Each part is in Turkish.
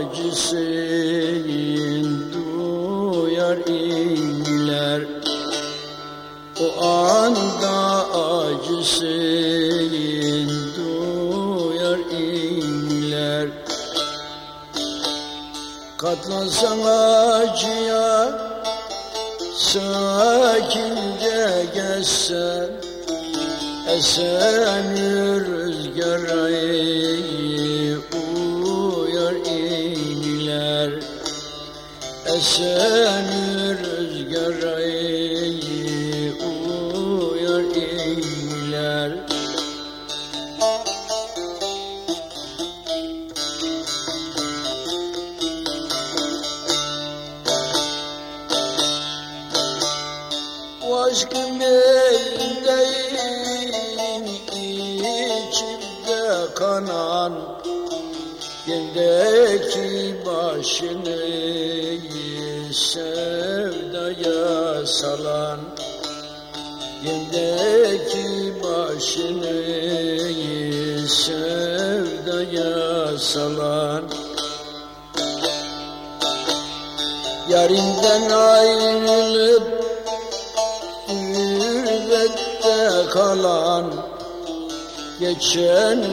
acısın duyar inler. O anda acısın duyar inler. Katlansan acıya, sakince geçsen, esen rüzgara uyar inler. Esen rüzgara uyar inler. Aşkın elindeyim, içimde kanan, yendeki başını sevdaya salan, yendeki başını sevdaya salan. Yarinden ayrılıp gurbette kalan, geçen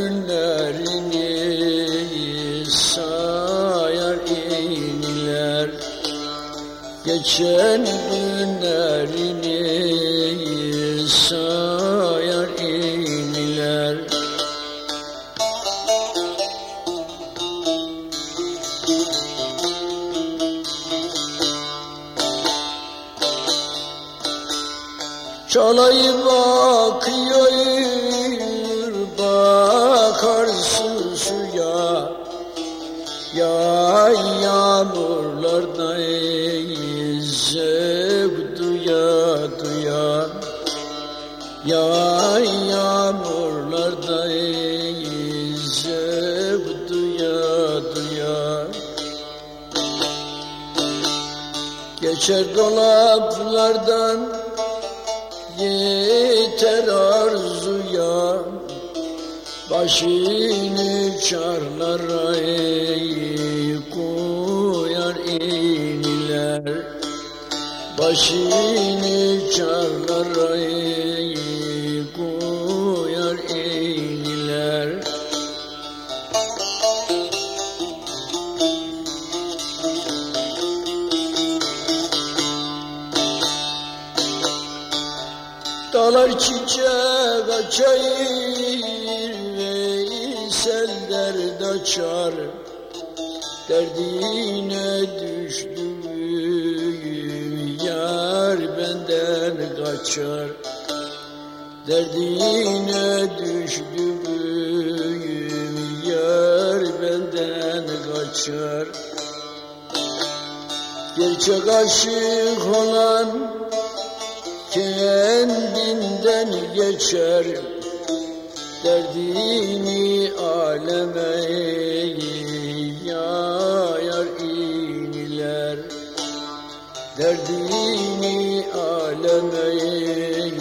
günlerini sayar inler. Geçen günlerini sayar inler. Çalayı bakıyor, bakarsın suya, yağmurlarda zevk duya duya, yağmurlarda zevk duya duya. Geçer dolaplardan yeter arzuya, başını çarlara koyar inler. Başını çarlara koyar inler. Dağlar çiçek açayır, Veysel derd açar. Derdine düştüm, yar benden kaçar. Derdine düştüm, yar benden kaçar. Gerçek aşık olan kendinden geçer, derdini aleme yayar inler. Derdini aleme